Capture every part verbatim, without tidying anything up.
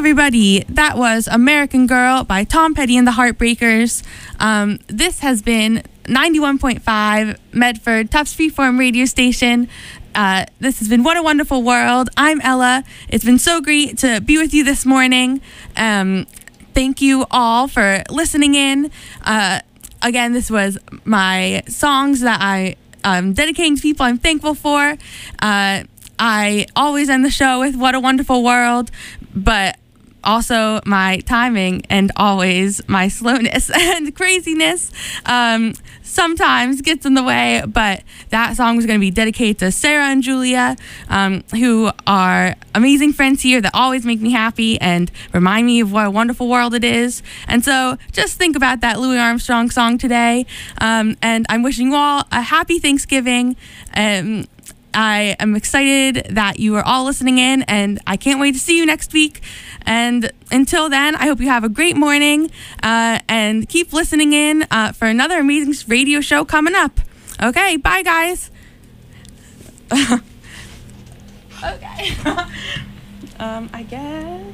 everybody. That was American Girl by Tom Petty and the Heartbreakers. Um, this has been ninety-one point five Medford, Tufts Freeform radio station. Uh, this has been What a Wonderful World. I'm Ella. It's been so great to be with you this morning. Um, thank you all for listening in. Uh, again, this was my songs that I am dedicating to people I'm thankful for. Uh, I always end the show with What a Wonderful World, but also my timing and always my slowness and craziness um, sometimes gets in the way, but that song is going to be dedicated to Sarah and Julia, um, who are amazing friends here that always make me happy and remind me of what a wonderful world it is. And so just think about that Louis Armstrong song today, um, and I'm wishing you all a happy Thanksgiving. Um, I am excited that you are all listening in, and I can't wait to see you next week. And until then, I hope you have a great morning, uh, and keep listening in uh, for another amazing radio show coming up. Okay, bye, guys. Okay. um, I guess.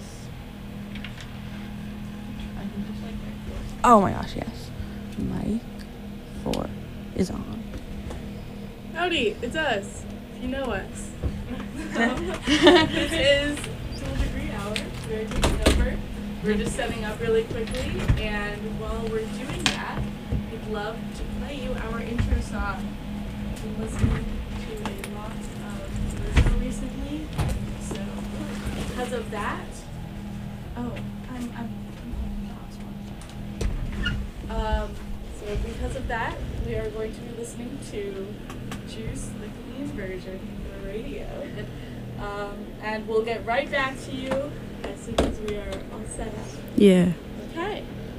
Oh my gosh, yes. Mic four is on. Howdy, it's us. If you know us. This is Tool Degree Hour. We're taking over. We're just setting up really quickly, and while we're doing that, we'd love to play you our intro song. We've been listening to a lot of Lizzo recently, so because of that, oh, I'm, I'm, I'm um, so because of that, we are going to be listening to Juice, the clean version for the radio. Um, and we'll get right back to you as soon as we are all set up. Yeah. Okay.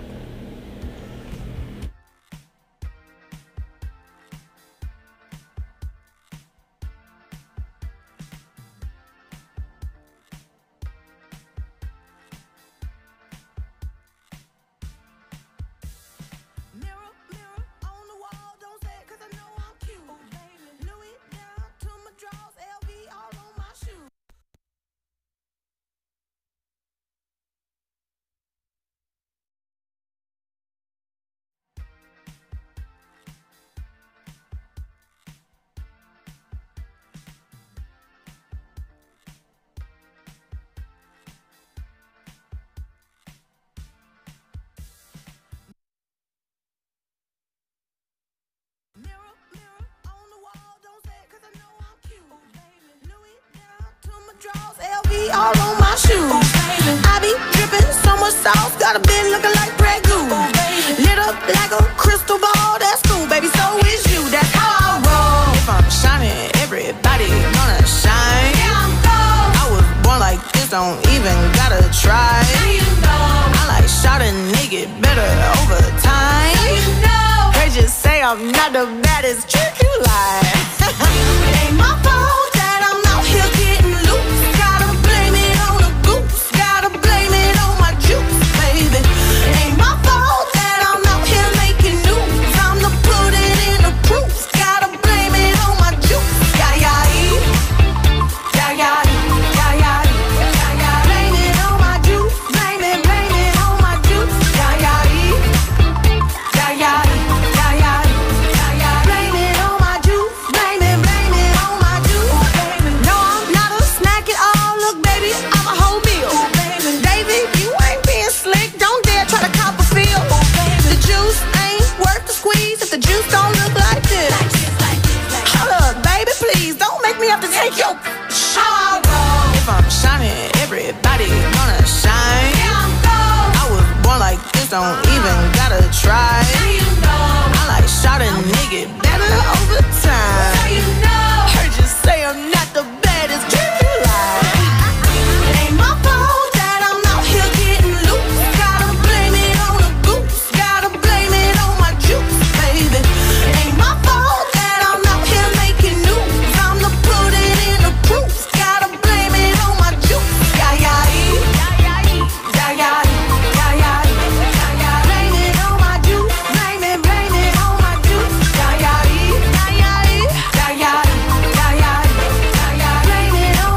All on my shoes. I be dripping so much sauce, got a bit looking like Grey Goose. Lit up like a crystal ball, that's cool, baby. So is you. That's how I roll. If I'm shining, everybody gonna shine. Yeah, I'm gold. I was born like this, don't even gotta try. Now you know. I like shot a nigga better over time. Now you know. They just say I'm not the baddest chick you like. It ain't my fault that I'm out here getting loose. Take your shower. If I'm shining, everybody gonna shine. Yeah, I'm gold. I was born like this, don't even gotta try. Now you know. I like shot a nigga better over time. Now you know. Heard you say I'm not the baddest chick you like. It ain't my fault that I'm out here getting loose. Gotta blame it on the goose. Gotta blame it on my juice, baby. It ain't my fault that I'm out here making news. I'm the put it in the proof. Gotta blame it on my juice. Yeah, yeah, yeah, yeah, yeah, yeah, yeah, yeah, yeah. Blame it on my juice. Blame it, blame it on my juice. Yeah, yeah, yeah, yeah, yeah, yeah, yeah, yeah, yeah. Blame it on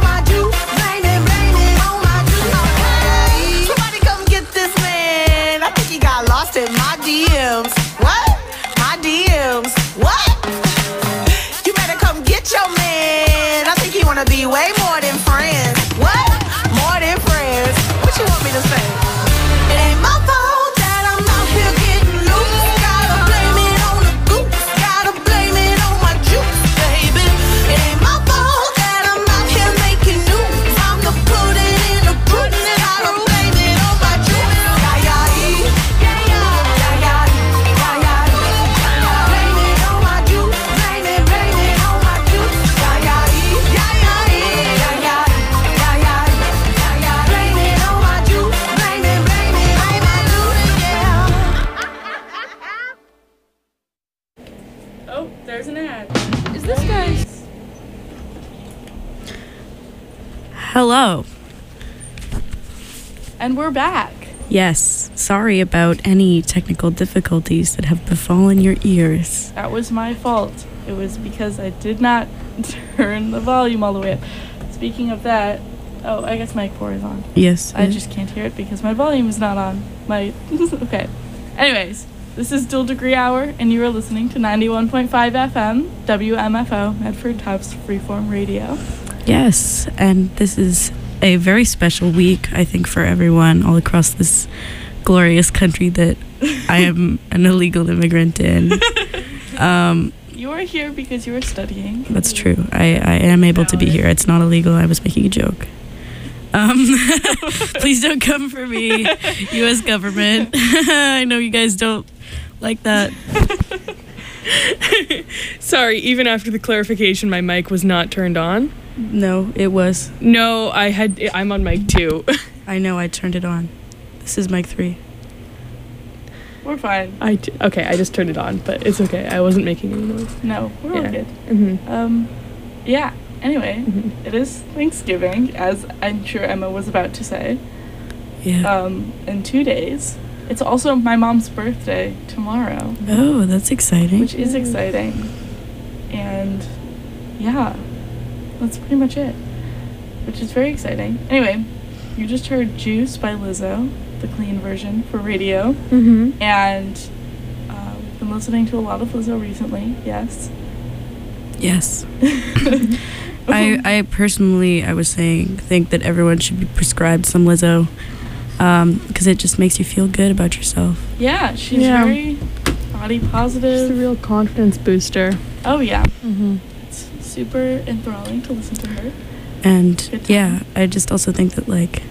in my D Ms. What? My D Ms. What? You better come get your man. I think he wanna be way more than friends. What? More than friends. What you want me to say? It ain't my fault that I'm out here getting loose. Gotta blame it on the goose. Gotta blame it on my juice, baby. It ain't my fault that I'm out here making news. I'm the put it in the proof. Gotta blame it on my juice. Yeah, yeah, yeah, yeah, yeah, yeah, yeah, yeah. Blame it on my juice. Blame it, blame it on my juice. Yeah, yeah, yeah, yeah, yeah, yeah, yeah, yeah, yeah. Blame it on my juice. Blame it, blame it on my juice. Yeah. Oh, there's an ad. Is this guy? Hello. And we're back. Yes, sorry about any technical difficulties that have befallen your ears. That was my fault. It was because I did not turn the volume all the way up. Speaking of that, oh, I guess mic four is on. Yes. I just can't hear it because my volume is not on. My okay. Anyways, this is Dual Degree Hour, and you are listening to ninety-one point five F M, W M F O, Medford Tufts Freeform Radio. Yes, and this is a very special week, I think, for everyone all across this glorious country that I am an illegal immigrant in. Um, You are here because you are studying. that's true. I, I am able to be here. It's not illegal. I was making a joke. Um, please don't come for me, U S government. I know you guys don't like that. Sorry, even after the clarification, my mic was not turned on. No, it was. No, I had. I'm on mic two. I know, I turned it on. This is mic three. We're fine. I d- okay, I just turned it on, but it's okay. I wasn't making any noise. No, we're all Yeah. good. Mm-hmm. Um, yeah. Anyway, Mhm. it is Thanksgiving, as I'm sure Emma was about to say. Yeah. Um, in two days. It's also my mom's birthday tomorrow, Oh, that's exciting. which is exciting. And yeah, that's pretty much it. Which is very exciting. Anyway, you just heard Juice by Lizzo, the clean version for radio. Mm-hmm. And uh, we've been listening to a lot of Lizzo recently, yes. Yes. I, I personally, I was saying, think that everyone should be prescribed some Lizzo, um, because it just makes you feel good about yourself. Yeah, she's Yeah. very body positive. It's a real confidence booster. Oh yeah, Mm-hmm. it's super enthralling to listen to her. And Good time. yeah, I just also think that, like,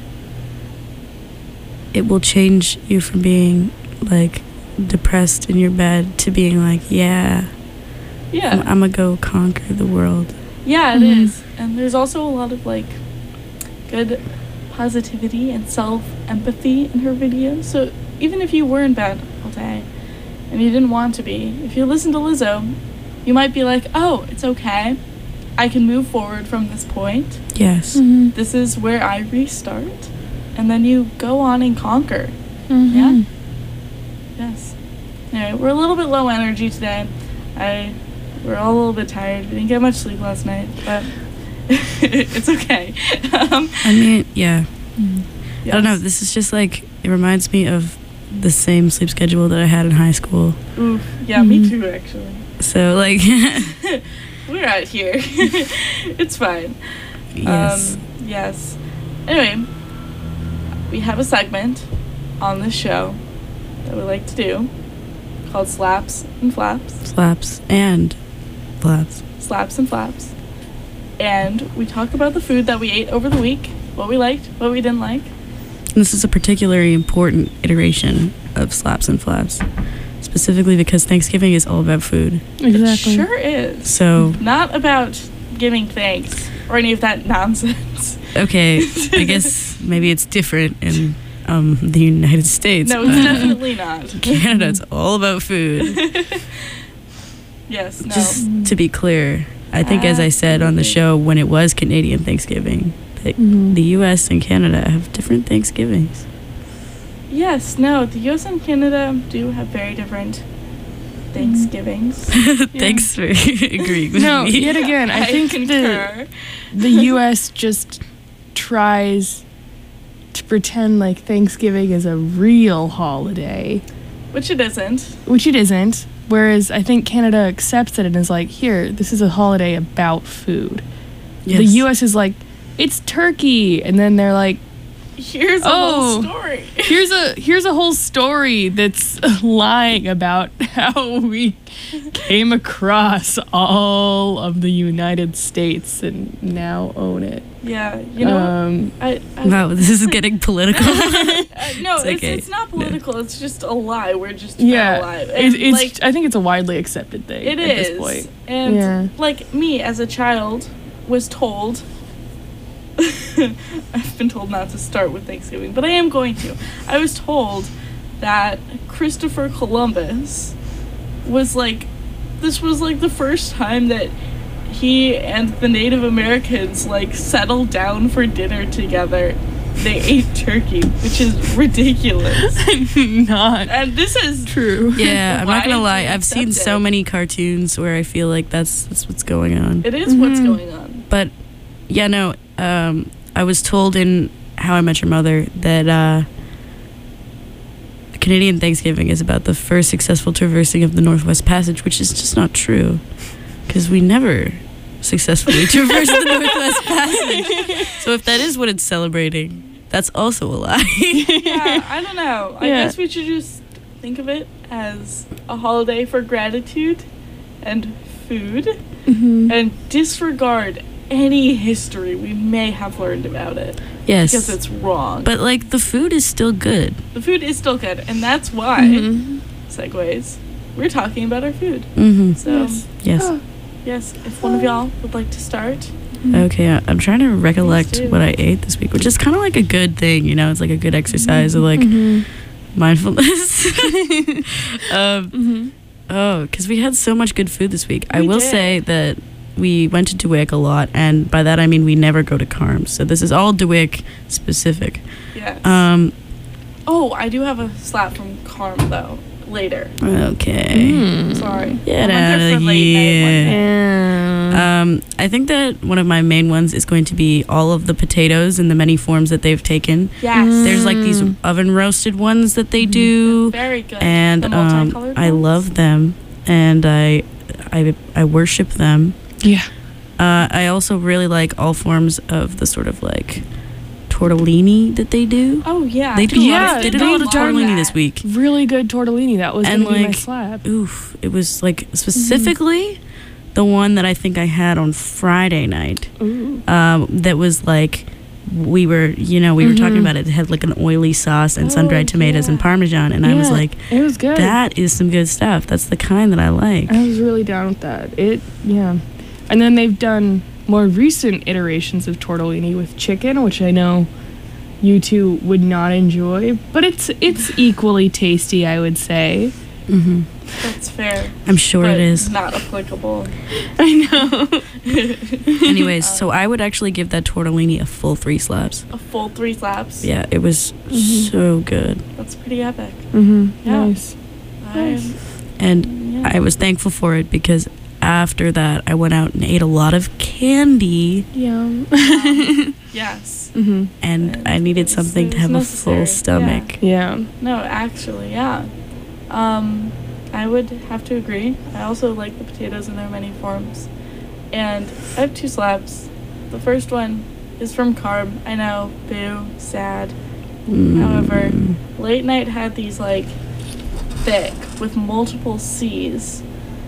it will change you from being, like, depressed in your bed to being like, yeah, Yeah, I'm, I'm gonna go conquer the world. yeah, it Mhm. is. And there's also a lot of like good positivity and self-empathy in her videos. So even if you were in bed all day and you didn't want to be, if you listen to Lizzo, you might be like, oh, it's okay. I can move forward from this point. Yes. Mm-hmm. This is where I restart. And then you go on and conquer. Mm-hmm. Yeah. Yes. Anyway, we're a little bit low energy today. I we're all a little bit tired. We didn't get much sleep last night, but it's okay. um, I mean, yeah. yes. I don't know. This is just like, it reminds me of the same sleep schedule that I had in high school. Oof. Yeah, me Mhm. too, actually. So, like, We're out here. It's fine. yes. Um, yes. Anyway, we have a segment on this show that we like to do called Slaps and Flaps. Slaps and flaps. Slaps and Flaps. And we talk about the food that we ate over the week, what we liked, what we didn't like. And this is a particularly important iteration of Slaps and Flaps, specifically because Thanksgiving is all about food. Exactly. It sure is. So, Not about giving thanks or any of that nonsense. okay, I guess maybe it's different in um, the United States. No, it's but definitely not. Canada, it's all about food. Yes, no. Just to be clear, I think, as I said on the Absolutely. show when it was Canadian Thanksgiving, that Mhm. the U S and Canada have different Thanksgivings. Yes, no, the U S and Canada do have very different Thanksgivings. Thanks for agreeing with No, me. yet again, I, think the, concur. the U S just tries to pretend like Thanksgiving is a real holiday. Which it isn't. which it isn't. Whereas I think Canada accepts it and is like, here, this is a holiday about food. Yes. The U S is like, it's turkey, and then they're like, Here's a Oh. whole story. here's a here's a whole story that's lying about how we came across all of the United States and now own it. Yeah, you know. um, I, I, Wow, this is getting political. Uh, no, It's it's, okay. it's not political. It's just a lie. We're just yeah, a lie. it, And, it's. like, I think it's a widely accepted thing. it at is. this point. And Yeah. like me as a child was told. I've been told not to start with Thanksgiving, but I am going to. I was told that Christopher Columbus was like, this was like the first time that he and the Native Americans like settled down for dinner together. They ate turkey, which is ridiculous. Not And this is true. Yeah, I'm not gonna lie. Widely I've seen so accepted. many cartoons where I feel like that's that's what's going on. It is what's Mhm. going on. But yeah, no. Um, I was told in How I Met Your Mother that uh, Canadian Thanksgiving is about the first successful traversing of the Northwest Passage, which is just not true, because we never successfully traversed the Northwest Passage. So if that is what it's celebrating, that's also a lie. Yeah, I don't know. I Yeah. guess we should just think of it as a holiday for gratitude and food Mhm. and disregard any history we may have learned about it because Yes, it's wrong. but like the food is still good. the food is still good, and that's why, Mhm. segues, we're talking about our food. Mm-hmm. So, Yes. Yes. Oh, yes, if one of y'all would like to start. Okay, I- I'm trying to recollect do. what I ate this week, which is kind of like a good thing, you know. It's like a good exercise of like Mhm. mindfulness. um, Mhm. oh, because we had so much good food this week. I We will did. say that we went to DeWick a lot, and by that I mean we never go to Carms. So this is all DeWick specific. Yes. Um, oh, I do have a slap from Carm, though, later. okay. Mm. Sorry. Get I went there outta for late night one here. day. Yeah. Um, I think that one of my main ones is going to be all of the potatoes in the many forms that they've taken. Yes. There's like these Mm. oven roasted ones that they do. Very good. And The um, multicolored I ones? love them, and I, I, I worship them. Yeah. Uh, I also really like all forms of the sort of like tortellini that they do. Oh yeah. They did a lot Yeah, of, they did a lot of they love tortellini that. this week. Really good tortellini. That was And, gonna be my like, slab. Oof! It was like specifically the one that I think I had on Friday night. Ooh. Um, that was like we were, you know, we were talking Mhm. about it. It had like an oily sauce and Oh, sun-dried tomatoes and yeah. Parmesan, and I was Yeah, like, it was good. that is some good stuff. That's the kind that I like. I was really down with that. It, yeah. And then they've done more recent iterations of tortellini with chicken, which I know you two would not enjoy, but it's it's equally tasty, I would say. hmm That's fair. I'm sure but it is. Not applicable. I know. Anyways, so I would actually give that tortellini a full three slaps. A full three slaps. Yeah, it was Mhm. so good. That's pretty epic. Mm-hmm. Yeah. Nice. I'm, And yeah. I was thankful for it because after that, I went out and ate a lot of candy, Yum. yes. Mm-hmm. and And I needed it was- something it to was have a necessary, full stomach. Yeah. No, actually, yeah. Um, I would have to agree. I also like the potatoes in their many forms. And I have two slabs. The first one is from Carb. I know, boo, sad. Mm. However, Late Night had these like thick with multiple C's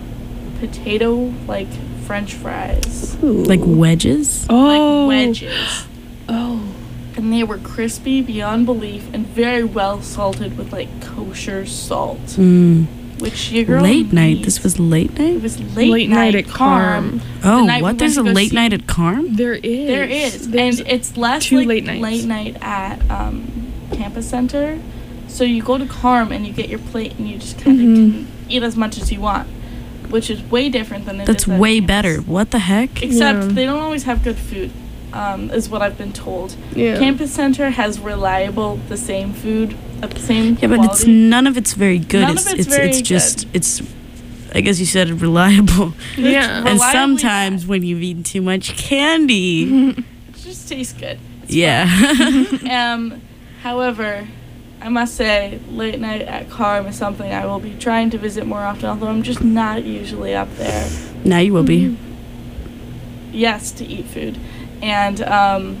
potato like French fries, Like wedges? Oh. like wedges, Oh. and they were crispy beyond belief and very well salted with like kosher salt, Mm. which your girl Late night. needs. This was late It night? was late, Late night at Carm. Oh, night we what? went There's to a go late see- night at Carm? There is. There is, There's and it's less two like late nights. late night at um, Campus Center. So you go to Carm and you get your plate and you just kind of Mhm. can eat as much as you want, which is way different than it That's is at way campus. better. What the heck? Except Yeah. they don't always have good food, um, is what I've been told. Yeah. Campus Center has reliable, the same food at the same Yeah, but it's quality. none of it's very good. None of it's it's it's very it's just good. it's I guess you said it reliable. Yeah. And Reliably sometimes when you've eaten too much candy. bad. It just tastes good. It's Yeah. fine. um, however, I must say, late night at Carm is something I will be trying to visit more often, although I'm just not usually up there. Now you will be. Yes, to eat food. And um,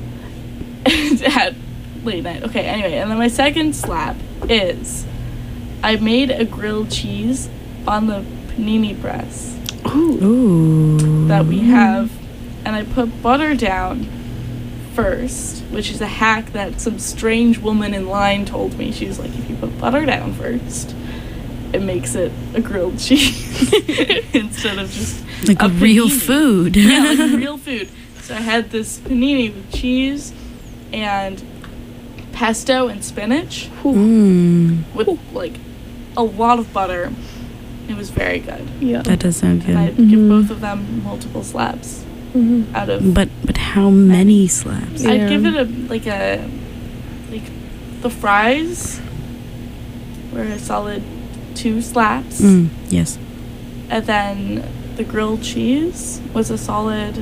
at late night. Okay, anyway, and then my second slap is I made a grilled cheese on the panini press Ooh. that we have, and I put butter down first, which is a hack that some strange woman in line told me. She was like, if you put butter down first, it makes it a grilled cheese instead of just Like a a real panini. food. Yeah, like real food. So I had this panini with cheese and pesto and spinach Mm, with like a lot of butter. It was very good. Yeah. that does sound And I'd good. give Mhm. both of them multiple slaps Mm-hmm. out of. But but how many slaps? Yeah. I'd give it a like a like the fries were a solid two slaps, Mm, yes. and then the grilled cheese was a solid.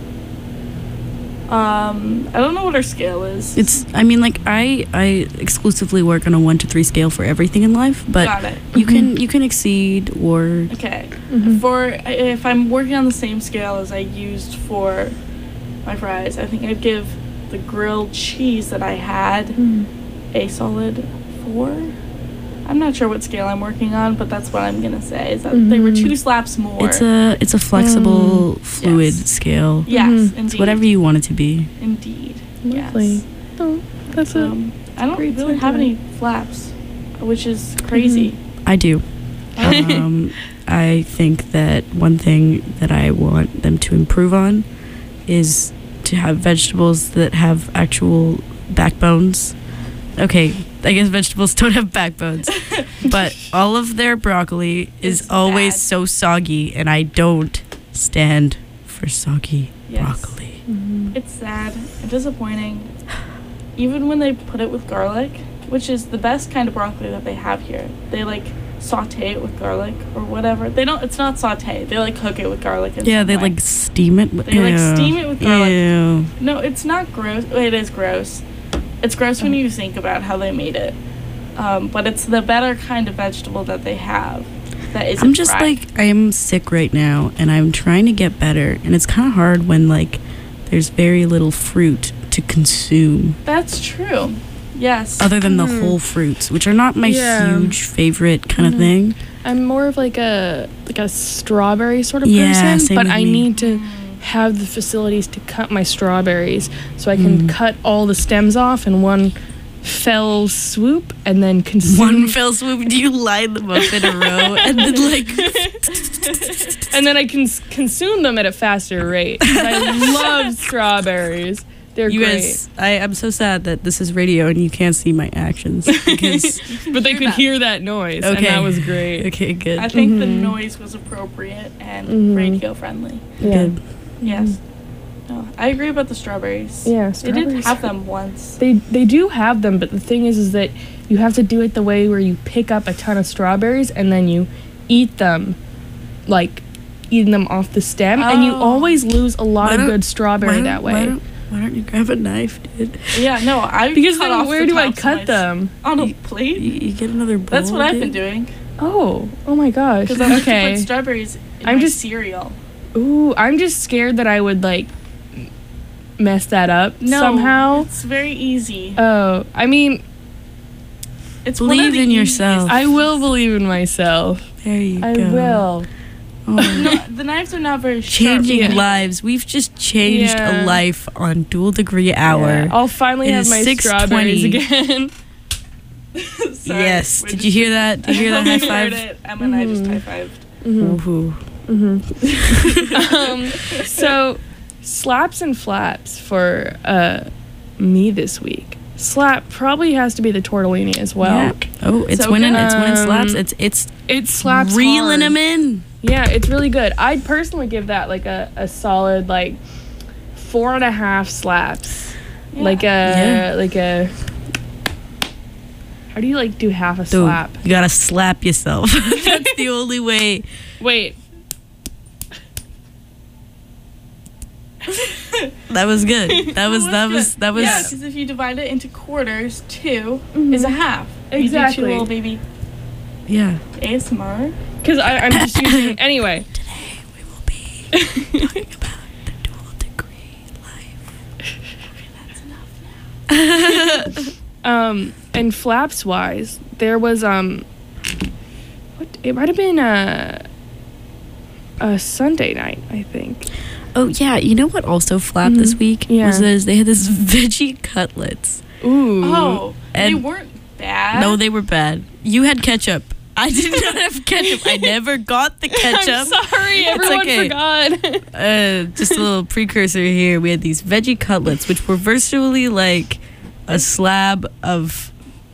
Um, I don't know what our scale is. It's. I mean, like I I exclusively work on a one to three scale for everything in life, but Got it. you can you can exceed or Okay. Mm-hmm. For if I'm working on the same scale as I used for my fries, I think I'd give the grilled cheese that I had Mm-hmm. a solid four. I'm not sure what scale I'm working on, but that's what I'm gonna say. Is that they were Mhm. two slaps more. it's a it's a flexible fluid Yes. scale. yes, Mhm. indeed. It's whatever you want it to be. Indeed. Lovely. Yes. Oh, that's it. Um, I don't great really have sentiment. any flaps, which is crazy. I do. Um, I think that one thing that I want them to improve on is to have vegetables that have actual backbones. Okay, I guess vegetables don't have backbones, but all of their broccoli is It's always bad. so soggy, and I don't stand for soggy Yes. broccoli. Mm-hmm. It's sad and disappointing. Even when they put it with garlic, which is the best kind of broccoli that they have here. They like saute it with garlic or whatever. They don't. It's not saute. They like cook it with garlic. In Yeah, some they way. like steam it. They, like, Ew. steam it with garlic. Ew. No, it's not gross. It is gross. It's gross when you think about how they made it. Um, but it's the better kind of vegetable that they have. That isn't I'm just fried. like I am sick right now, and I'm trying to get better, and it's kind of hard when like there's very little fruit to consume That's true. Yes. other than the Mhm. whole fruits, which are not my Yeah. huge favorite kind of Mhm. thing. I'm more of like a like a strawberry sort of Yeah, person, same but with I me. need to have the facilities to cut my strawberries so I can Mm. cut all the stems off in one fell swoop and then consume One fell swoop. Do you line them up in a row and then like? and then I can s- consume them at a faster rate. 'Cause I love strawberries. They're You great. guys, I am so sad that this is radio and you can't see my actions because. But they Hear could that. hear that noise, and Okay. that was great. Okay, good. I think the Mhm. noise was appropriate and Mhm. radio friendly. Yeah. Good. Yes. No, I agree about the strawberries. Yeah, They did strawberries. have them once. They they do have them, but the thing is, is that you have to do it the way where you pick up a ton of strawberries and then you eat them, like eating them off the stem, and you Oh. always lose a lot Why of don't- good strawberry Why that don't- Why way. don't, why don't you grab a knife, dude? Yeah, no, I Because cut then off where the do I tops of cut my s- them? On a You- plate. You, you get another bowl. That's what I've been dude. doing. Oh, oh my gosh. Because I like to Okay. put strawberries in I'm my just- cereal. Ooh, I'm just scared that I would like mess that up No, somehow. it's very easy. Oh, I mean, It's one of Believe the in easiest- yourself. I will believe in myself. There you I go. will. Oh. No, the knives are not very sharp. Changing Yeah. lives. We've just changed Yeah. a life on Dual Degree Hour. Yeah, I'll finally It have is my six strawberries twenty. again. Sorry, Yes. we're Did just- you hear that? Did you hear that high We heard five? it. Emma and I just Mhm. high fived. Mhm. Woohoo. um, so, slaps and flaps for uh, me this week. Slap probably has to be the tortellini as well. Yeah. Oh, it's So winning. good. It's winning slaps. Um, It's it's It slaps reeling hard. them in. Yeah, it's really good. I'd personally give that like a, a solid like four and a half slaps. Yeah. Like a Yeah. like a. How do you like do half a Dude, slap? you gotta slap yourself. That's the only way. Wait. That was good. That was that was that was. Yeah, because if you divide it into quarters, two Mhm. is a half. You do Exactly. two little baby Yeah. A S M R. Because I'm just using anyway. Today we will be talking about the dual degree life. Um, and flaps wise, there was um, what it might have been a a Sunday night, I think. Oh yeah, you know what also flapped this Mhm. week Yeah. was this, they had this veggie cutlets. Ooh. Oh, they And- weren't bad. No, they were bad. You had ketchup. I did not have ketchup. I never got the ketchup. I'm sorry, everyone okay. forgot. Uh, just a little precursor here. We had these veggie cutlets, which were virtually like a slab of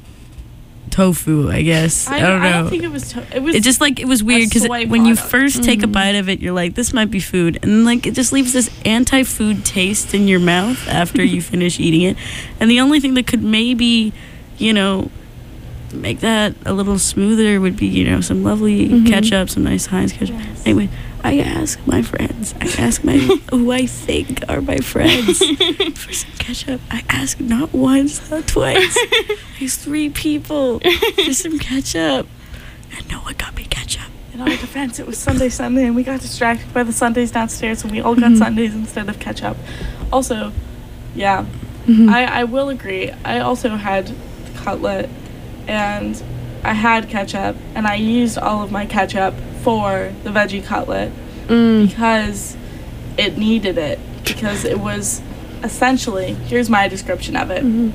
tofu, I guess. I, I, don't know. I don't think it was. To- it was. It just like it was weird because soy when you product. first take a Mhm. bite of it, you're like, "This might be food," and like it just leaves this anti-food taste in your mouth after you finish eating it. And the only thing that could maybe, you know, make that a little smoother would be, you know, some lovely Mhm. ketchup, some nice Heinz ketchup. Yes. Anyway, I ask my friends, I ask my who I think are my friends for some ketchup. I ask not once, not twice. I asked three people for some ketchup, and no one got me ketchup. In our defense, it was Sunday, Sunday, and we got distracted by the Sundays downstairs, and we all got Mhm. Sundays instead of ketchup. Also, yeah, Mhm. I, I will agree. I also had cutlet, and I had ketchup, and I used all of my ketchup for the veggie cutlet Mm. because it needed it. Because it was essentially, here's my description of it. Mhm.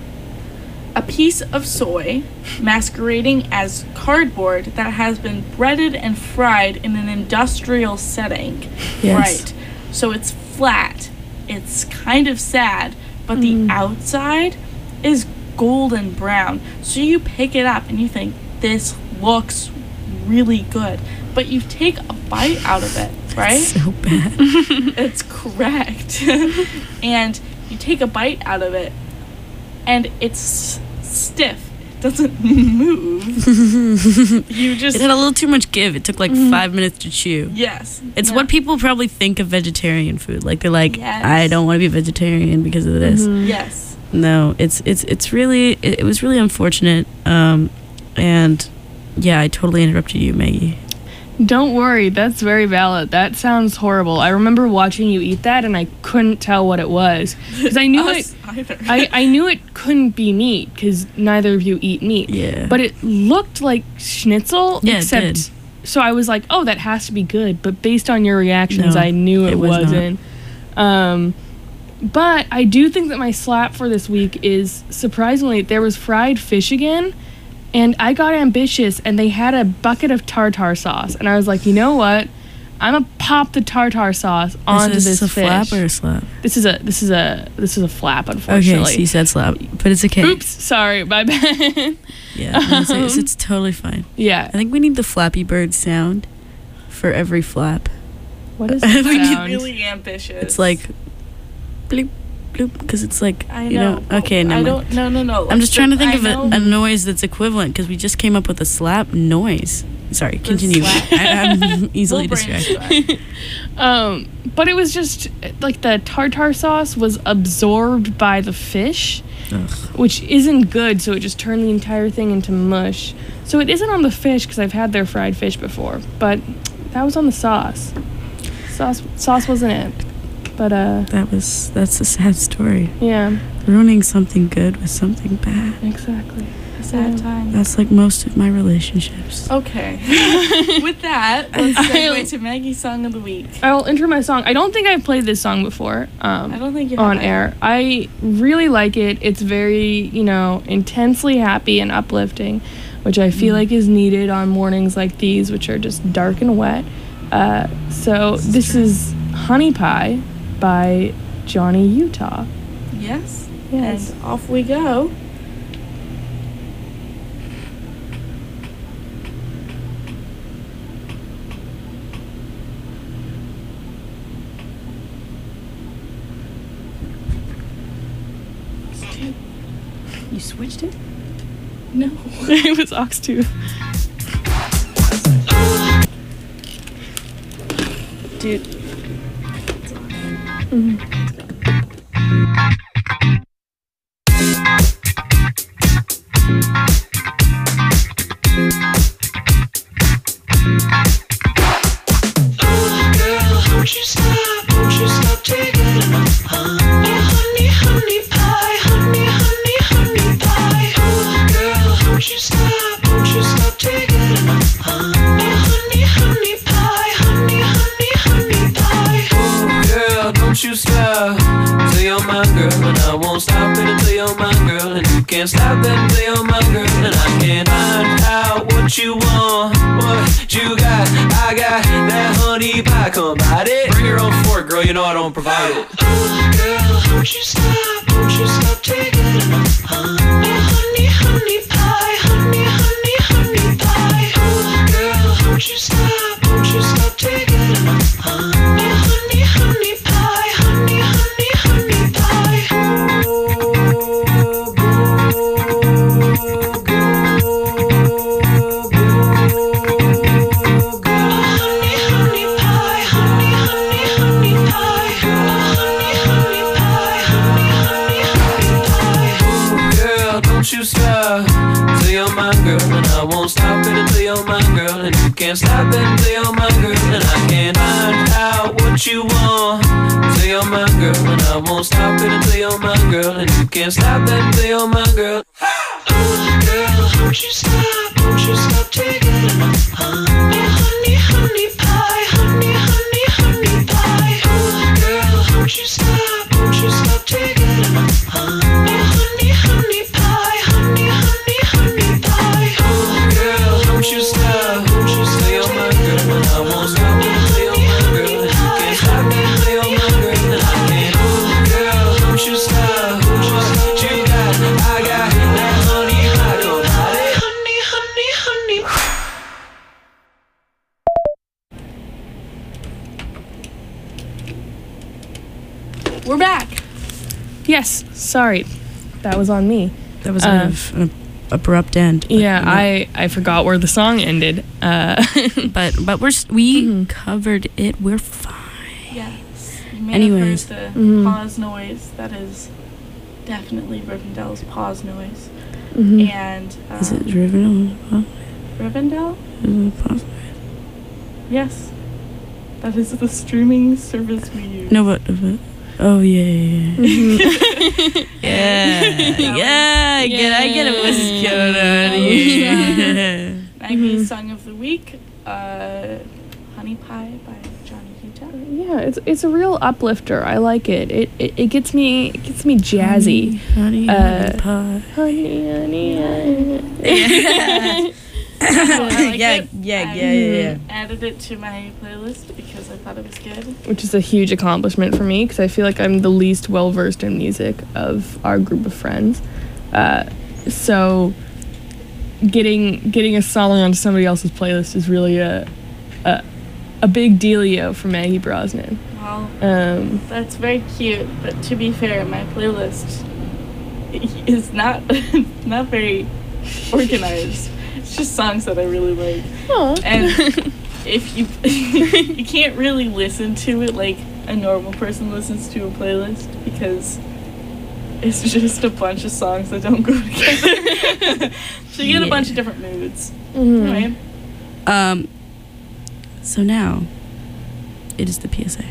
A piece of soy masquerading as cardboard that has been breaded and fried in an industrial setting. Yes. Right. So it's flat. It's kind of sad, but Mm. the outside is golden brown. So you pick it up and you think, this looks really good. But you take a bite out of it, right? So bad. It's correct. And you take a bite out of it, and it's stiff. It doesn't move. You just. It had a little too much give. It took like Mhm. five minutes to chew. Yes. It's Yeah. what people probably think of vegetarian food. Like they're like, Yes. I don't want to be vegetarian because of this. Mhm. Yes. No, it's it's it's really it, it was really unfortunate. Um, and yeah, I totally interrupted you, Maggie. Don't worry, that's very valid. That sounds horrible. I remember watching you eat that, and I couldn't tell what it was because I knew it. Us either. I, I knew it couldn't be meat because neither of you eat meat. Yeah. But it looked like schnitzel, Yeah, it except did. so I was like, "Oh, that has to be good." But based on your reactions, No, I knew it, it was not. wasn't. Um, but I do think that my slap for this week is surprisingly there was fried fish again, and I got ambitious, and they had a bucket of tartar sauce, and I was like, you know what? I'm gonna pop the tartar sauce onto is this, this a fish. flap or a slap? This is a this is a this is a flap, Okay, unfortunately. so you said slap, but it's okay. Oops, sorry, my bad. Yeah, no, it's, it's, it's totally fine. Yeah. I think we need the Flappy Bird sound for every flap. What is We that need sound? really ambitious. It's like bloop bloop because it's like I you know. know. but Okay, never I mind. don't. No, no, no. I'm just trying to think I of a, know a noise that's equivalent because we just came up with a slap noise. Sorry, The continue. slap. I, I'm easily We'll distracted. brainstorm. Um, but it was just like the tartar sauce was absorbed by the fish, Ugh. which isn't good. So it just turned the entire thing into mush. So it isn't on the fish because I've had their fried fish before, but that was on the sauce. Sauce sauce wasn't it. But uh, That was that's a sad story. yeah, Ruining something good with something bad. exactly. A sad Yeah. time. That's like most of my relationships. Okay. With that, let's I'll- segue to Maggie's song of the week. I'll enter my song. I don't think I've played this song before. Um, I don't think you on have. air. I really like it. It's very, you know, intensely happy and uplifting, which I feel like is needed on mornings like these, which are just dark and wet. Uh, so this is Honey Pie by Johnny Utah. Yes. Yes. And off we go. You switched it? No. It was Oxtooth. Dude. Mhm. what you want, what you got. I got that honey pie, come bite it. Bring your own fork, girl, you know I don't provide it. Oh, girl, won't you stop, won't you stop taking it? Huh? Oh, honey, honey pie, honey, honey, honey pie. Oh, girl, won't you stop, won't you stop taking it? Huh? Oh, honey, honey pie, honey, honey, honey pie. Oh, don't you stop till you're my girl, and I won't stop it until you're my girl, and you can't stop it until you're my girl, and I can't find out what you want till you're my girl, and I won't stop it until you're my girl, and you can't stop it until you're my girl. Oh, girl, won't you stop, won't you stop taking it? Huh? Oh, honey, honey pie, honey, honey, honey pie. Oh, girl, won't you stop, won't you stop taking it? Huh? Oh, honey, honey pie, honey, honey, honey pie. Oh, girl, won't you stop, won't you stay on my girl, and I won't stop until you're my girl, and you can't stop me until you're my girl, and I can't. Oh, girl, won't you stop, won't you stop, you got, I got that honey pie, go bite it. Honey, honey, honey. We're back. Yes, sorry. That was on me. That was Uh, kind of an abrupt end. but, Yeah, you know. I, I forgot where the song ended. Uh, But but we're s- we Mhm. covered it. We're fine. Yes. You may Anyways. have heard the Mhm. pause noise. That is definitely Rivendell's pause noise. mhm. And um, Is it driven? Huh? Rivendell? Is it possible? Yes. That is the streaming service we use. No, but, but oh yeah, yeah, Mhm. yeah, yeah, yeah. I get, I get it. What's going on here? Maggie's Mhm. Song of the Week, uh, Honey Pie by Johnny Utah. Yeah, it's it's a real uplifter. I like it. It it, it gets me it gets me jazzy. Honey, honey, Uh, pie. Honey, honey, honey. Yeah. I like yeah, it. yeah, I yeah, yeah, yeah. added it to my playlist because I thought it was good. Which is a huge accomplishment for me because I feel like I'm the least well versed in music of our group of friends. Uh, so getting getting a song onto somebody else's playlist is really a a, a big dealio for Maggie Brosnan. Well, Um, that's very cute, but to be fair, my playlist is not not very organized. It's just songs that I really like. And if you you can't really listen to it like a normal person listens to a playlist because it's just a bunch of songs that don't go together. So you get Yeah. a bunch of different moods. Mhm. Anyway, Um. So now, it is the P S A.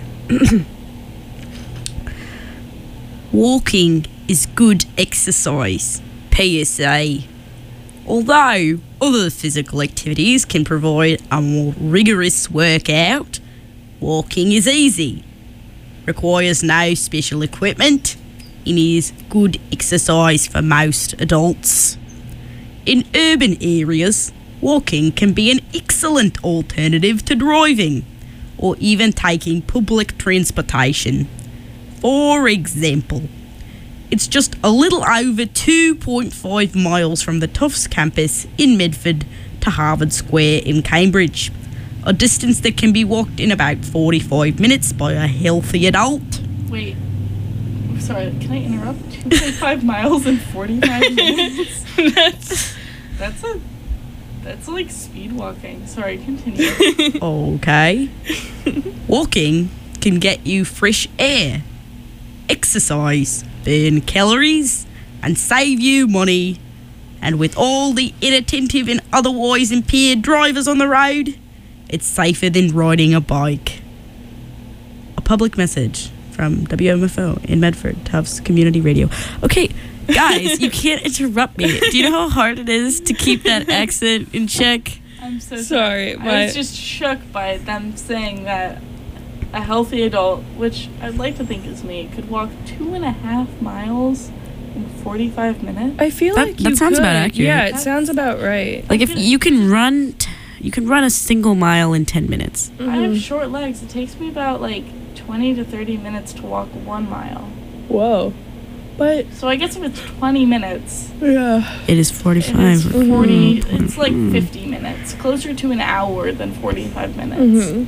Walking is good exercise. P S A. Although other physical activities can provide a more rigorous workout, walking is easy, requires no special equipment, and is good exercise for most adults. In urban areas, walking can be an excellent alternative to driving or even taking public transportation. For example, it's just a little over two point five miles from the Tufts campus in Medford to Harvard Square in Cambridge, a distance that can be walked in about forty-five minutes by a healthy adult. wait. I'm sorry, can I interrupt? two point five miles in forty-five minutes? That's That's a that's like speed walking. Sorry, continue. Okay. Walking can get you fresh air, exercise, burn calories, and save you money. And with all the inattentive and otherwise impaired drivers on the road, it's safer than riding a bike. A public message from W M F O in Medford, Tufts Community Radio. Okay, guys, you can't interrupt me. Do you know how hard it is to keep that accent in check? I'm so Sorry, sorry. I but- was just shook by them saying that a healthy adult, which I'd like to think is me, could walk two and a half miles in forty-five minutes. I feel That- like that you sounds could. about accurate. Yeah, it That's- sounds about right. Like if you can run, t- you can run a single mile in ten minutes. I have short legs. It takes me about like twenty to thirty minutes to walk one mile. Whoa. But So I guess if it's twenty minutes, yeah. It is it forty-five. is forty. Mhm. It's like Mhm. fifty minutes, closer to an hour than forty-five minutes. Mhm.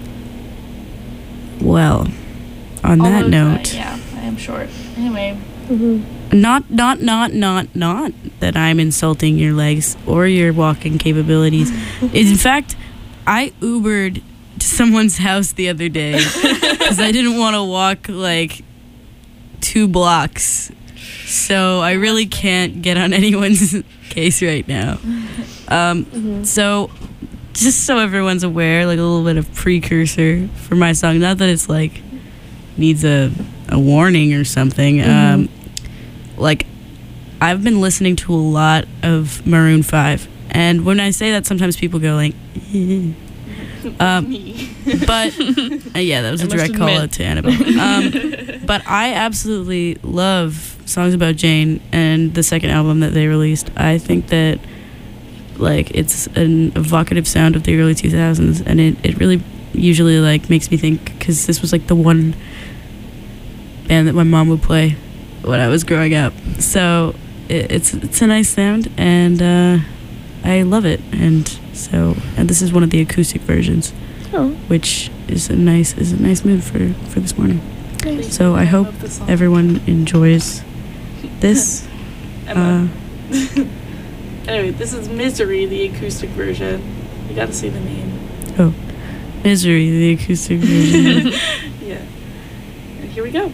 Well, on that Although, note, uh, yeah, I am short. Anyway, Mhm. not, not, not, not, not that I'm insulting your legs or your walking capabilities. In fact, I Ubered to someone's house the other day because I didn't want to walk like two blocks. So I really can't get on anyone's case right now. Um, so just so everyone's aware, like a little bit of precursor for my song. Not that it's like needs a a warning or something. Um, like I've been listening to a lot of Maroon five, and when I say that, sometimes people go like, um, me. but uh, yeah, that was I a must direct call admit. out to Annabelle. Um, but I absolutely love Songs About Jane and the second album that they released. I think that like it's an evocative sound of the early two thousands, and it, it really usually like makes me think, because this was like the one band that my mom would play when I was growing up. So it, it's it's a nice sound, and uh, I love it. And so and this is one of the acoustic versions, Oh. which is a nice is a nice mood for for this morning. Please, So I hope love the song. everyone enjoys this. Emma. Uh, Anyway, this is Misery, the acoustic version. You gotta say the name. oh, Misery, the acoustic version. Yeah. And here we go.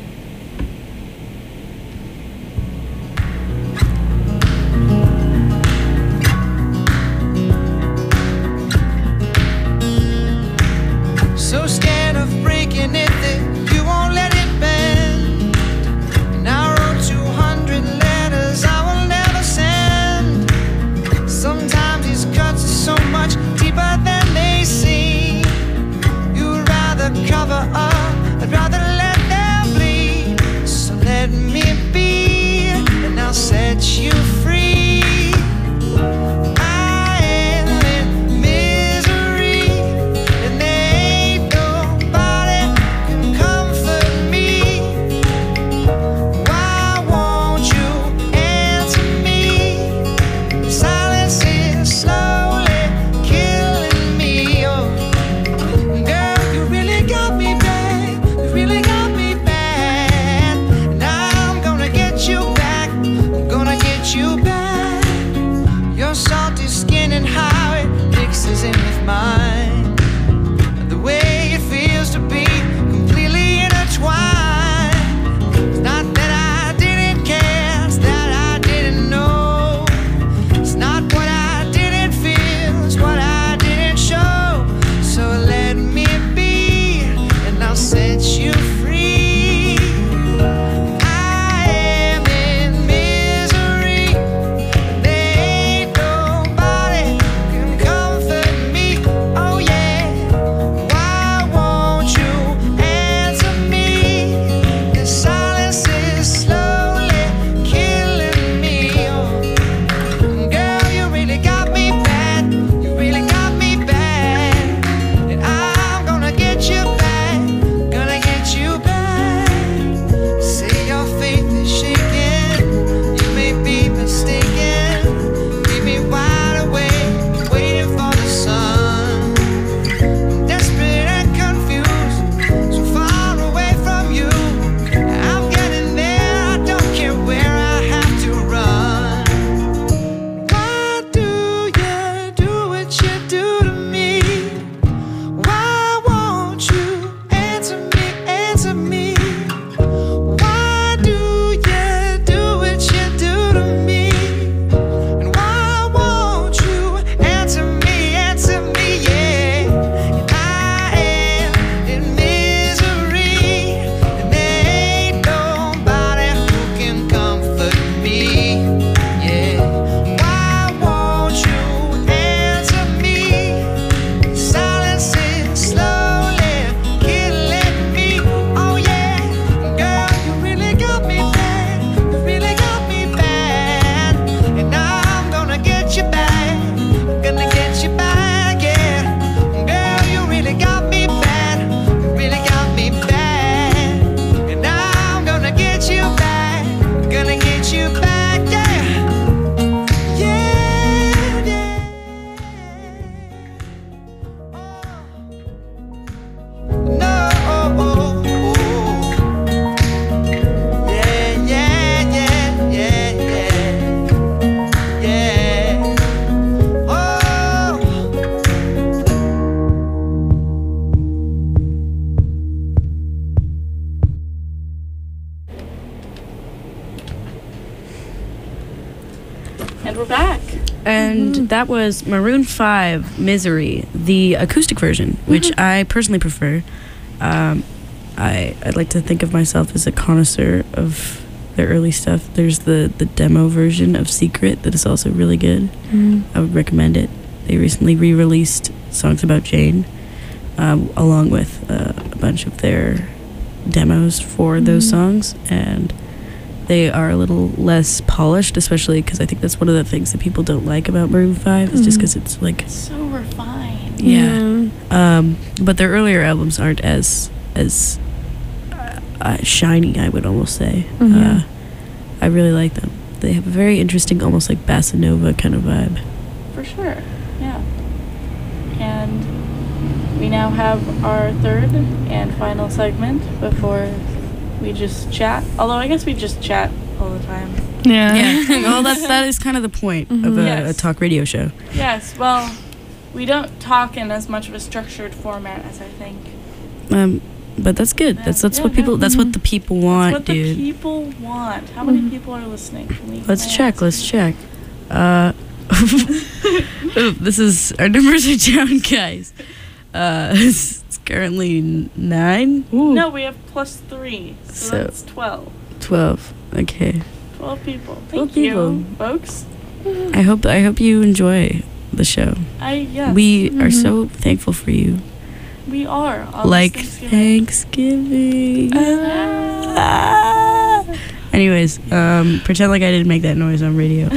So scared of breaking it that you won't let it bend. And I wrote two hundred letters I will never send. Sometimes these cuts are so much deeper than they seem. You'd rather cover up, I'd rather let them bleed. And that was Maroon five, Misery, the acoustic version, which I personally prefer. Um, I, I'd like to think of myself as a connoisseur of their early stuff. There's the, the demo version of Secret that is also really good. Mm. I would recommend it. They recently re-released Songs About Jane, um, along with uh, a bunch of their demos for those Mhm. songs, and they are a little less polished, especially because I think that's one of the things that people don't like about Maroon five, is just Mhm. because it's like, So refined. yeah. Um, but their earlier albums aren't as as uh, uh, shiny, I would almost say. Mhm. Uh, I really like them. They have a very interesting, almost like bossa nova kind of vibe. For sure. Yeah. And we now have our third and final segment before we just chat. Although I guess we just chat all the time. Yeah. Yeah. Well, that's that is kind of the point of Mhm. a, Yes. a talk radio show. Yes, well, we don't talk in as much of a structured format as I think. Um, but that's good. That's that's Yeah, what people. no, That's what the people want, That's what dude. the people want. How many Mhm. people are listening? Can we- Let's can I check. ask Let's you? check. Uh, oh, this is our numbers are down, guys. Uh, it's, it's currently n- nine, Ooh. No, we have plus three, so, So- that's twelve. twelve. Okay. Twelve people. Thank twelve you, people. folks. I hope I hope you enjoy the show. I yes. We are Mhm. so thankful for you. we are on this Like Thanksgiving. Thanksgiving. Ah. Anyways, um, pretend like I didn't make that noise on radio.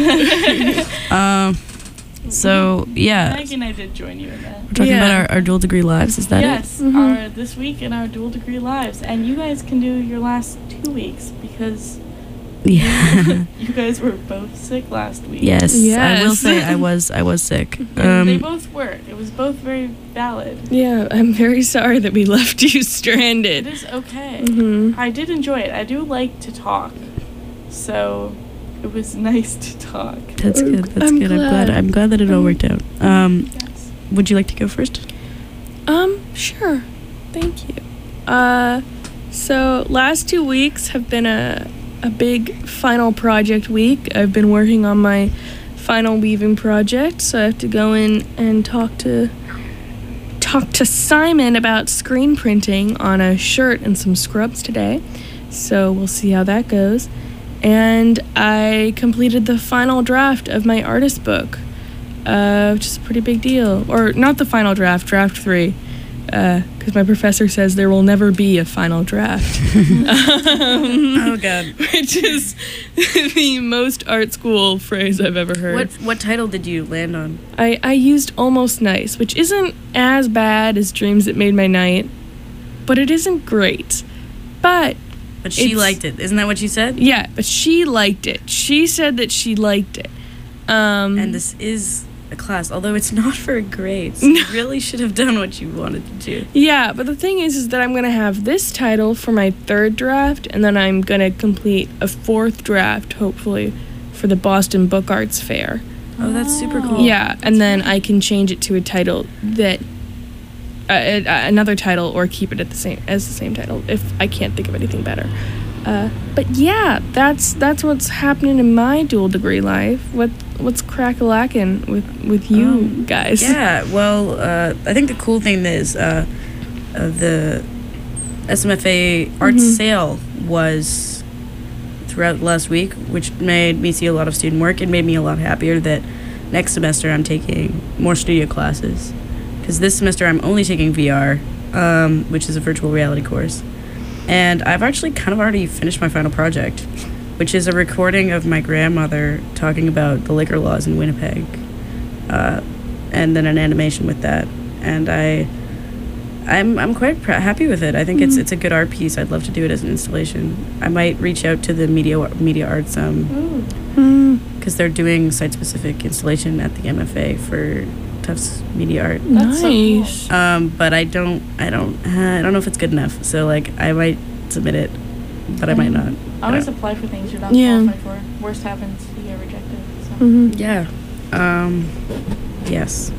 um, so yeah, Maggie and I did join you in that. we're talking Yeah. about our, our dual degree lives. Is that yes, Mhm. our this week in our dual degree lives, and you guys can do your last two weeks because it? Yeah. you guys were both sick last week. Yes, I will Yes. say I was I was sick. And they Um, both were. It was both very valid. Yeah, I'm very sorry that we left you It stranded. is okay. Mhm. I did enjoy it. I do like to talk, so it was nice to talk. that's good. That's I'm good. I'm glad. glad. I'm glad that it all worked out. Um, Yes. would you like to go first? Um, sure. Thank you. Uh, so last two weeks have been a a big final project week. I've been working on my final weaving project, so I have to go in and talk to talk to Simon about screen printing on a shirt and some scrubs today. So we'll see how that goes. And I completed the final draft of my artist book, uh, which is a pretty big deal. Or not the final draft, draft three, because my professor says there will never be a final draft. um, Oh God. which is the most art school phrase I've ever heard. What what title did you land on? I, I used Almost Nice, which isn't as bad as Dreams That Made My Night, but it isn't great. But, But she It's- liked it. Isn't that what you said? yeah, but she liked it. She said that she liked it. Um, And this is a class, although it's not for grades. You really should have done what you wanted to do. yeah, but the thing is, is that I'm going to have this title for my third draft, and then I'm going to complete a fourth draft, hopefully, for the Boston Book Arts Fair. Oh, that's super cool. Yeah, and then I can change it to a title that uh, uh, another title, or keep it at the same as the same title if I can't think of anything better. Uh, but yeah, that's that's what's happening in my dual degree life. What what's crack-a-lackin' with with you Um, guys? Yeah, well, uh, I think the cool thing is uh, uh, the S M F A art Mhm. sale was throughout last week, which made me see a lot of student work. It made me a lot happier that next semester I'm taking more studio classes. Because this semester I'm only taking V R, um, which is a virtual reality course. And I've actually kind of already finished my final project, which is a recording of my grandmother talking about the liquor laws in Winnipeg, uh, and then an animation with that. And I, I'm I'm quite pr- happy with it. I think it's it's a good art piece. I'd love to do it as an installation. I might reach out to the media media arts um Ooh. Mm, because they're doing site specific installation at the M F A for Tufts Media Art. That's so cool. nice. Um, but I don't I don't uh, I don't know if it's good enough. So like I might submit it, but I might not. Always Uh, apply for things you're not Yeah. qualified for. Worst happens, you get rejected. So. Mhm. Yeah. Um, yes.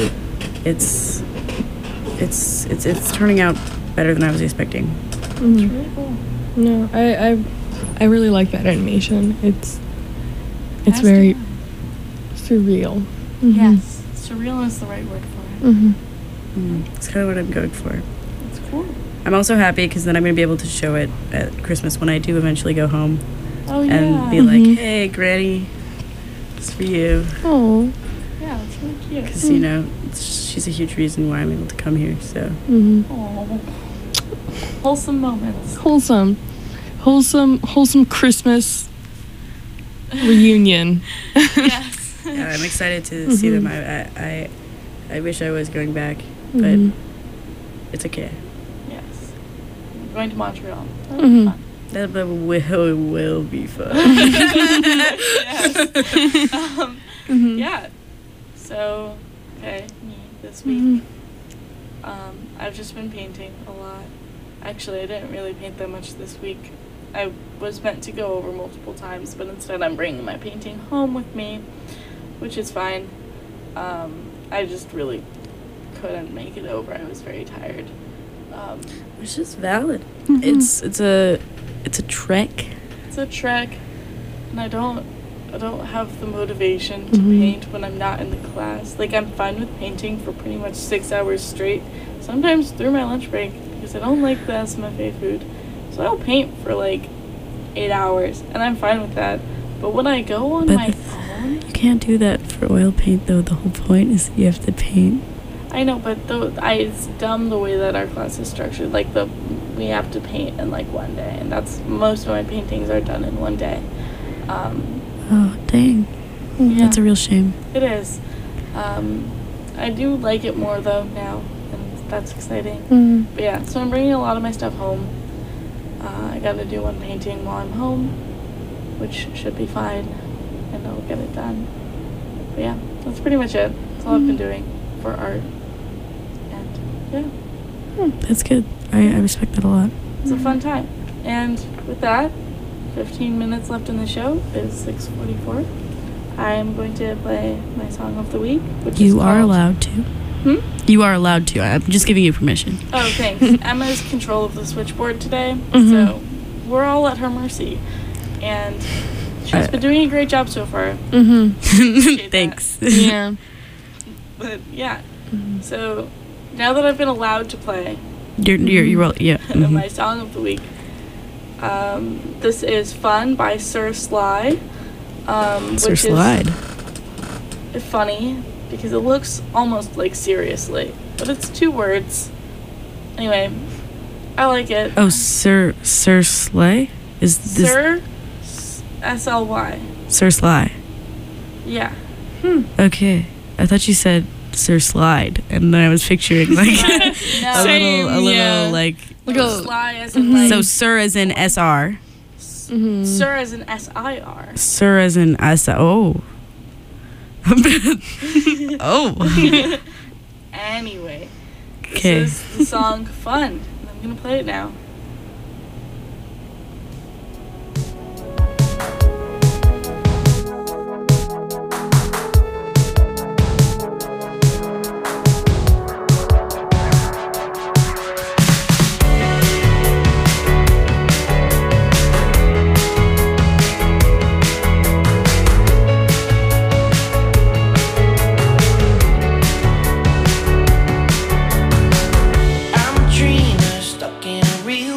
It's it's it's it's turning out better than I was expecting. Mhm. Really cool. No, I, I I really like that animation. It's it's As very do Surreal. Mhm. Yes, surreal is the right word for it. Mhm. Mm, that's kind of what I'm going for. It's cool. I'm also happy because then I'm going to be able to show it at Christmas when I do eventually go home Oh yeah. and be Mhm. like, hey, Granny, it's for you. Oh. yeah, it's really cute. Because, you know, it's, she's a huge reason why I'm able to come here, so. Mhm. Aw. Wholesome moments. Wholesome, wholesome, wholesome Christmas reunion. Yes. Yeah, I'm excited to see them. I, I, I, I wish I was going back, but Mhm. it's okay. Yes. I'm going to Montreal. That'll Mhm. be fun. That will, will, will be fun. Yes. Um, Mhm. yeah. So, okay, me this week. Mhm. Um, I've just been painting a lot. Actually, I didn't really paint that much this week. I was meant to go over multiple times, but instead I'm bringing my painting home with me, which is fine. Um, I just really couldn't make it over. I was very tired. Um, Which is valid. Mhm. It's it's a it's a trek. it's a trek, and I don't I don't have the motivation to Mhm. paint when I'm not in the class. Like, I'm fine with painting for pretty much six hours straight, sometimes through my lunch break, because I don't like the S M F A food. So I'll paint for like eight hours, and I'm fine with that. But when I go on But my the- phone, You can't do that for oil paint though. The whole point is you have to paint. I know, but the, I, it's dumb the way that our class is structured. Like, the we have to paint in like one day, and that's most of my paintings are done in one day. Um, Oh dang, yeah, that's a real shame. it is. Um, I do like it more though now, and that's exciting. Mhm. But yeah, so I'm bringing a lot of my stuff home. Uh, I gotta do one painting while I'm home, which should be fine, and I'll get it done. But yeah, that's pretty much it. That's all I've been doing for art. And yeah, That's good. I, I respect that a lot. it's a fun time. And with that, fifteen minutes left in the show. Is six forty-four. I'm going to play my song of the week, which is You are called- allowed to. Hmm? You are allowed to. I'm just giving you permission. Oh, thanks. Emma's control of the switchboard today, Mhm. so we're all at her mercy. And she's I- been doing a great job so far. Mhm. Appreciate that. Thanks. Yeah. But yeah, so now that I've been allowed to play You're you're you're all, yeah. mhm. my song of the week, um, this is "Fun" by Sir Sly. Um, Sir which Slide. is funny because it looks almost like seriously, but it's two words. Anyway, I like it. Oh, Sir Sir Slay is this Sir S L Y. Sir Sly? Yeah. Okay, I thought you said Sir Slide, and then I was picturing like a No. Same, little a little yeah. like. Like a- Sly as in like So Sir as in S R. Mhm. Sir as in S I R. Sir as in S. Oh. Oh. Anyway, this Okay. is the song "Fun." And I'm gonna play it now. I'm a dreamer stuck in a real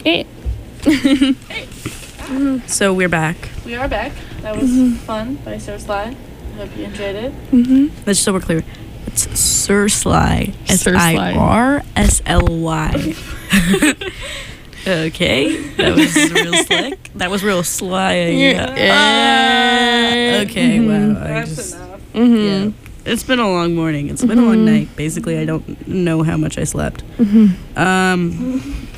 Eh. So we're back. We are back. That was fun by Sir Sly. I hope you enjoyed it. Mm-hmm. Let's so we're clear. It's Sir Sly. S Sir I Sly. R S L Y. Okay, that was real slick. That was real sly. Yeah. Ah, okay, Mhm. wow. I That's just, enough. Mm-hmm. yeah. It's been a long morning. It's been a long Mhm. night. Basically, I don't know how much I slept. Mm-hmm. Um,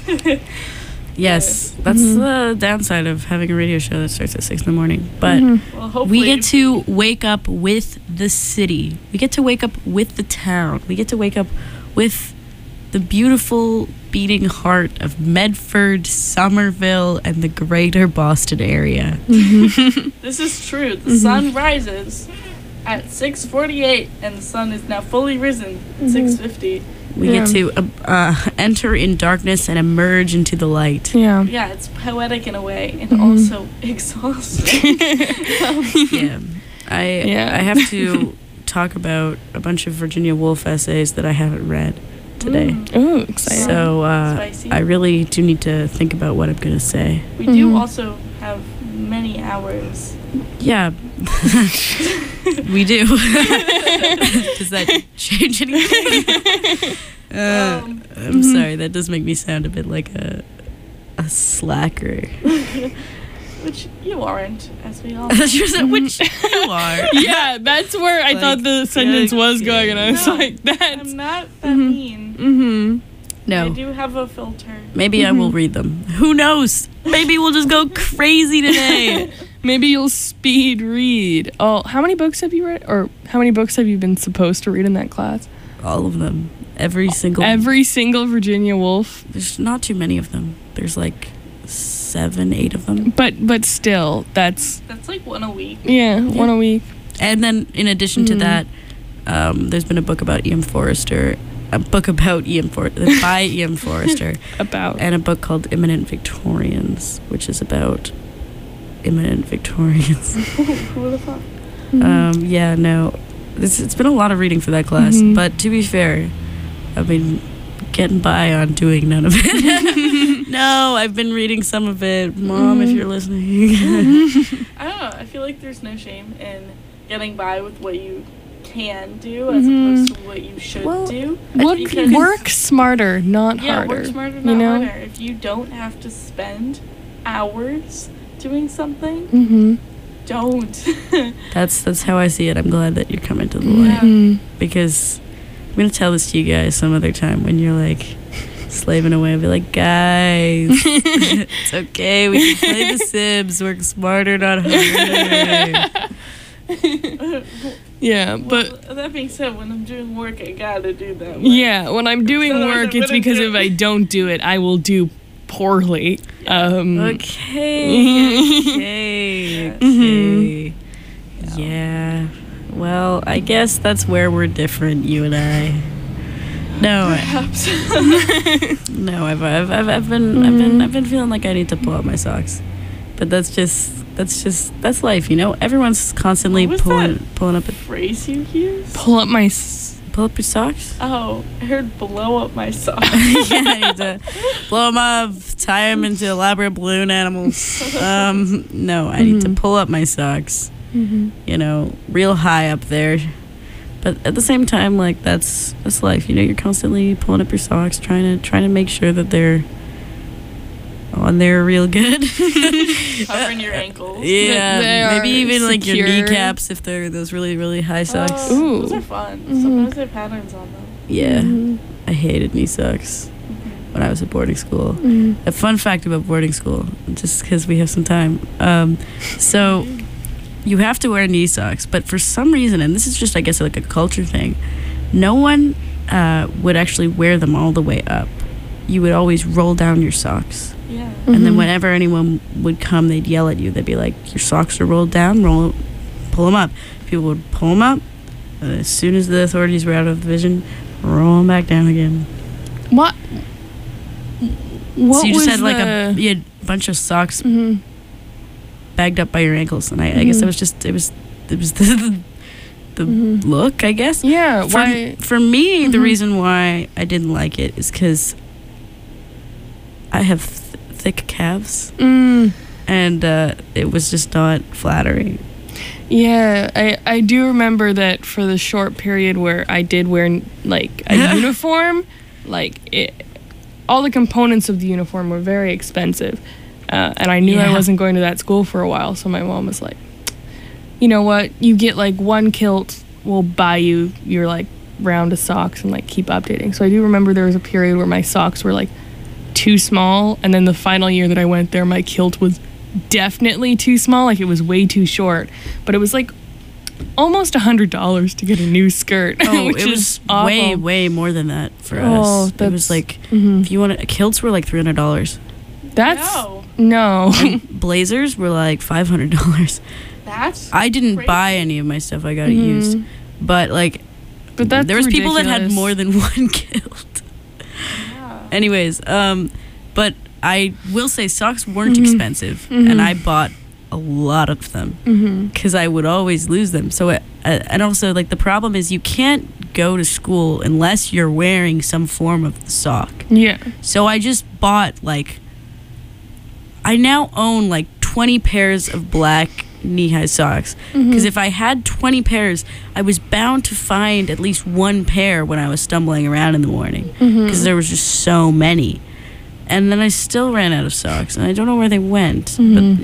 yes, that's Mhm. the downside of having a radio show that starts at six in the morning. But Mm-hmm. Well, hopefully we get to wake up with the city. We get to wake up with the town. We get to wake up with the beautiful beating heart of Medford, Somerville, and the greater Boston area. This is true. The Mhm. sun rises at six forty-eight, and the sun is now fully risen at six fifty. We Yeah. get to uh, uh, enter in darkness and emerge into the light. Yeah. Yeah, it's poetic in a way, and Mhm. also exhausting. Yeah, I Yeah. I have to talk about a bunch of Virginia Woolf essays that I haven't read today. Mm. Oh, exciting. So uh, Spicy. I really do need to think about what I'm gonna say. We do Mhm. also have many hours. Yeah, we do. Does that change anything? Uh, Um, I'm sorry, that does make me sound a bit like a a slacker. which you aren't, as we all know. Which you are. Yeah, that's where I Like, thought the sentence was okay. going, and I was No, like, that's. I'm not that Mhm. mean. Mm-hmm. I No, do have a filter. maybe I will read them. Who knows? Maybe we'll just go crazy today. Maybe you'll speed read. Oh, how many books have you read? Or how many books have you been supposed to read in that class? All of them. Every single. Every single Virginia Woolf. There's not too many of them. There's like seven, eight of them. But but still, that's That's like one a week. yeah, one a week. And then in addition to Mhm. that, um, there's been a book about Ian Forrester, a book about Ian Forrester, by Ian Forrester, About and a book called Imminent Victorians, which is about imminent Victorians. Who would have thought? Um, yeah, no, it's, it's been a lot of reading for that class. Mhm. But to be fair, I've been getting by on doing none of it. No, I've been reading some of it. Mom, if Mhm. you're listening. I don't know. I feel like there's no shame in getting by with what you can do as Mhm. opposed to what you should Well, do. work, Because- work smarter, not Yeah, harder. work smarter, you not know? harder. If you don't have to spend hours doing something, Mm-hmm. don't. That's that's how I see it. I'm glad that you're coming to the Yeah. light. Mm-hmm. Because I'm gonna tell this to you guys some other time when you're like slaving away. I'll be like, guys, it's okay. We can play The Sims. Work smarter, not harder. Yeah, but Well, that being said, when I'm doing work, I gotta do that. work. yeah, when I'm doing Otherwise I work, it's wouldn't because do if it. I don't do it, I will do poorly. Um, Okay. Okay. Okay. Yeah. Well, I guess that's where we're different, you and I. No, I- Perhaps. no, I've, I've, I've, I've been, I've been, I've been feeling like I need to pull out my socks, but that's just, that's just, that's life, you know. Everyone's constantly What was pulling, that? pulling up, Phrase you use? pull up my. S- pull up your socks. Oh, I heard blow up my socks. Yeah, I need to blow them up, tie them into elaborate balloon animals. Um, no, I need to Mhm. pull up my socks. mm-hmm. You know, real high up there. But at the same time, like that's that's life. You know, you're constantly pulling up your socks, trying to trying to make sure that they're on there real good. Covering your ankles. Yeah, they are maybe even like your secure. kneecaps if they're those really really high socks. Oh, Ooh. Those are fun. Mhm. Sometimes they have patterns on them. Yeah, Mhm. I hated knee socks when I was at boarding school. Mm. A fun fact about boarding school, just because we have some time. Um, so you have to wear knee socks, but for some reason, and this is just, I guess, like a culture thing, no one uh, would actually wear them all the way up. You would always roll down your socks. Yeah. And then Mhm. whenever anyone would come, they'd yell at you. They'd be like, your socks are rolled down, roll, pull them up. People would pull them up. Uh, as soon as the authorities were out of the vision, roll them back down again. What? What so you just was had like a, the- you had a bunch of socks Mhm. bagged up by your ankles, and I, I guess it Mhm. was just it was it was the the Mhm. look, I guess. Yeah. For, Why? for me, the Mhm. reason why I didn't like it is because I have th- thick calves, Mm. and uh, it was just not flattering. Yeah, I, I do remember that for the short period where I did wear like a uniform, like it, all the components of the uniform were very expensive, uh, and I knew I Yeah. wasn't going to that school for a while. So my mom was like, "You know what? You get like one kilt, we'll buy you your like round of socks and like keep updating." So I do remember there was a period where my socks were like too small, and then the final year that I went there, my kilt was definitely too small, like it was way too short, but it was like almost a hundred dollars to get a new skirt. Oh, which it is was awful. way, way more than that for Oh, us. It was that's- like Mhm. if you want to, kilts were like three hundred dollars. That's No, no. Blazers were like five hundred dollars. that's I didn't Crazy. buy any of my stuff. I got it Mhm. used, but like, But that's there was people that had ridiculous. more than one kilt. yeah. Anyways, um, but I will say socks weren't Mhm. expensive, Mhm. and I bought a lot of them Mm-hmm. because I would always lose them. So, it, uh, and also like the problem is you can't go to school unless you're wearing some form of the sock. Yeah. So I just bought like, I now own like twenty pairs of black knee-high socks because Mhm. if I had twenty pairs, I was bound to find at least one pair when I was stumbling around in the morning Mhm. because there was just so many. And then I still ran out of socks, and I don't know where they went.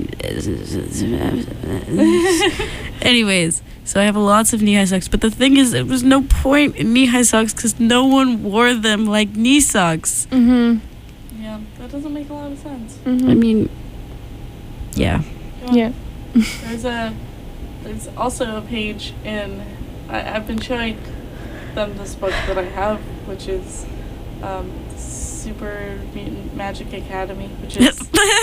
But anyways, so I have lots of knee-high socks. But the thing is, there was no point in knee-high socks because no one wore them like knee socks. Mhm. Yeah, that doesn't make a lot of sense. Mhm. I mean, yeah. Yeah. There's a there's also a page in I, I've been showing them this book that I have, which is um, Super Mutant Magic Academy, which is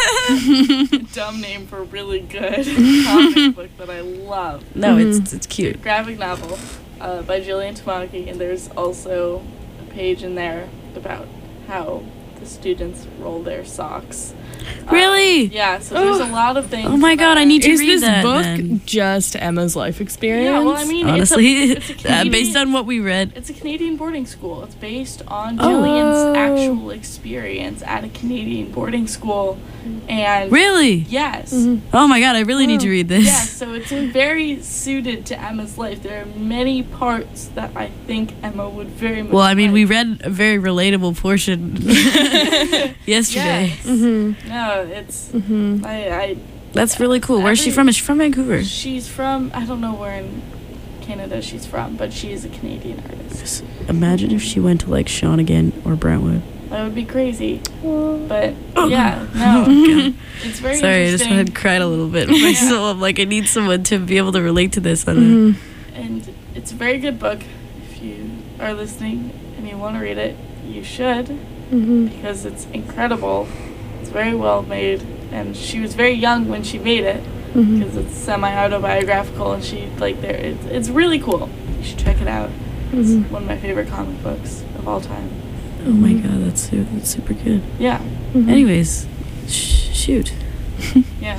a dumb name for a really good comic book that I love. No, Mhm. it's it's cute. Graphic novel uh, by Jillian Tamaki, and there's also a page in there about how the students roll their socks. Uh, Really? yeah, so there's a lot of things. Oh my god, I that- need to Is read this that book then. just Emma's life experience? Yeah, well, I mean, Honestly, it's a, it's a uh, Canadian, based on what we read. it's a Canadian boarding school. It's based on Oh. Jillian's actual experience at a Canadian boarding school, and Really? yes, Mhm. Oh my god, I really need to read this. yes. So it's very suited to Emma's life. There are many parts that I think Emma would very much. Well, I mean, we like. read a very relatable portion yesterday. Yes. Mhm. No, it's Mhm. I, I. That's really cool. Where's she Every- from? Is she from Vancouver? She's from I don't know where in Canada she's from, but she is a Canadian artist. Just imagine if she went to like Shawnigan or Brentwood. That would be crazy. But yeah, Oh, no, God. it's very Sorry, I just interesting. had cried a little bit in my Yeah. soul. I'm like, I need someone to be able to relate to this. On Mhm. And it's a very good book. If you are listening and you want to read it, you should, Mhm. because it's incredible. It's very well made, and she was very young when she made it, Mhm. because it's semi-autobiographical, and she like there. It's it's really cool. You should check it out. It's Mhm. one of my favorite comic books of all time. Oh my god, that's, su- that's super good. Yeah, Mhm. Anyways, sh- shoot. yeah.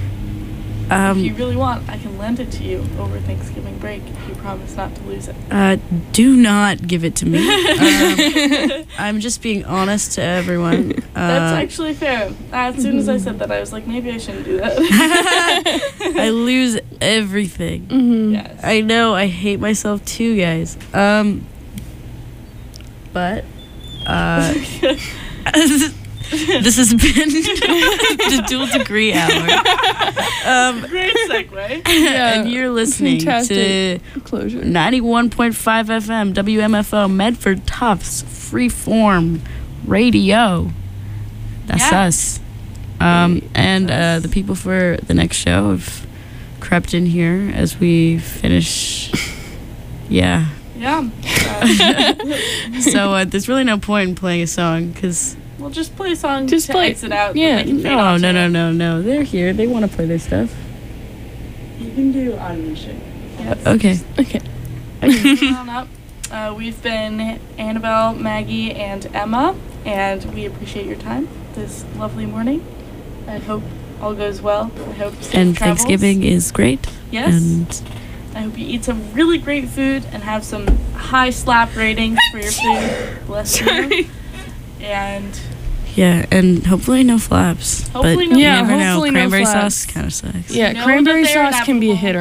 Um, If you really want, I can lend it to you over Thanksgiving break if you promise not to lose it. Uh, do not give it to me. um, I'm just being honest to everyone. Uh, That's actually fair. As soon as I said that, I was like, maybe I shouldn't do that. I lose everything. Mhm. Yes. I know. I hate myself too, guys. Um, but uh, this has been the Dual Degree Hour. Um, Great segue. Yeah, and you're listening fantastic to closure. ninety-one point five F M W M F O Medford Tufts Freeform Radio. That's Yeah. us. Um, Hey, and uh, us. the people for the next show have crept in here as we finish. Yeah. Yeah. Uh, So uh, there's really no point in playing a song because we'll just play a song Just to play- exit out. yeah, and they can fade no, onto no, no, it. no, no. They're here. They want to play their stuff. You can do audition. Yes. Okay. Okay. Moving on up. Uh, we've been Annabelle, Maggie, and Emma, and we appreciate your time this lovely morning. I hope all goes well. I hope safe And travels. Thanksgiving is great. Yes. And I hope you eat some really great food and have some high slap ratings for your food. Bless you. Sorry. And Yeah, and hopefully no flaps. Hopefully but no you Yeah, never know. hopefully no Cranberry flaps. sauce kind of sucks. Yeah, Know cranberry that they're sauce can be a inevitable. hit or